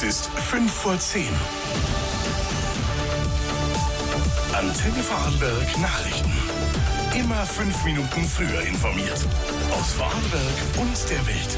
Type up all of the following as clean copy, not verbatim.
Es ist 5:10. Antenne Vorarlberg Nachrichten. Immer 5 Minuten früher informiert. Aus Vorarlberg und der Welt.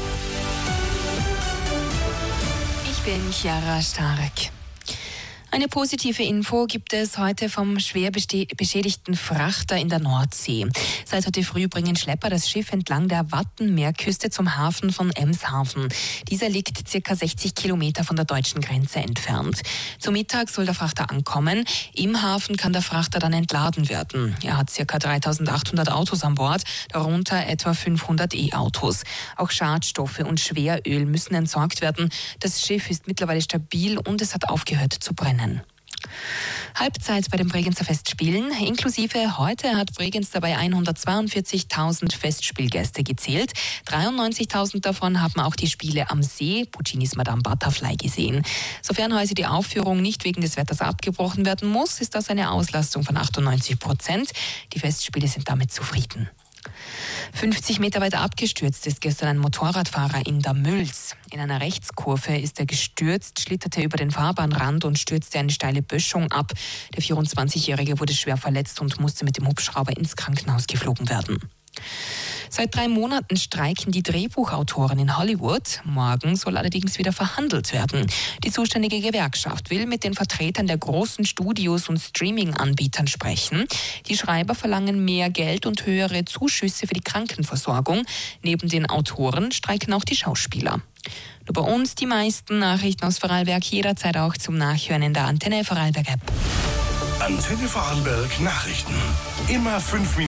Ich bin Chiara Stark. Eine positive Info gibt es heute vom schwer beschädigten Frachter in der Nordsee. Seit heute früh bringen Schlepper das Schiff entlang der Wattenmeerküste zum Hafen von Emshaven. Dieser liegt ca. 60 Kilometer von der deutschen Grenze entfernt. Zum Mittag soll der Frachter ankommen. Im Hafen kann der Frachter dann entladen werden. Er hat ca. 3.800 Autos an Bord, darunter etwa 500 E-Autos. Auch Schadstoffe und Schweröl müssen entsorgt werden. Das Schiff ist mittlerweile stabil und es hat aufgehört zu brennen. Halbzeit bei den Bregenzer Festspielen. Inklusive heute hat Bregenz dabei 142.000 Festspielgäste gezählt. 93.000 davon haben auch die Spiele am See, Puccinis Madame Butterfly, gesehen. Sofern heute die Aufführung nicht wegen des Wetters abgebrochen werden muss, ist das eine Auslastung von 98%. Die Festspiele sind damit zufrieden. 50 Meter weiter abgestürzt ist gestern ein Motorradfahrer in der Mülls. In einer Rechtskurve ist er gestürzt, schlitterte über den Fahrbahnrand und stürzte eine steile Böschung ab. Der 24-Jährige wurde schwer verletzt und musste mit dem Hubschrauber ins Krankenhaus geflogen werden. Seit 3 Monaten streiken die Drehbuchautoren in Hollywood. Morgen soll allerdings wieder verhandelt werden. Die zuständige Gewerkschaft will mit den Vertretern der großen Studios und Streaming-Anbietern sprechen. Die Schreiber verlangen mehr Geld und höhere Zuschüsse für die Krankenversorgung. Neben den Autoren streiken auch die Schauspieler. Nur bei uns die meisten Nachrichten aus Vorarlberg jederzeit auch zum Nachhören in der Antenne Vorarlberg App. Antenne Vorarlberg Nachrichten. Immer 5 Minuten.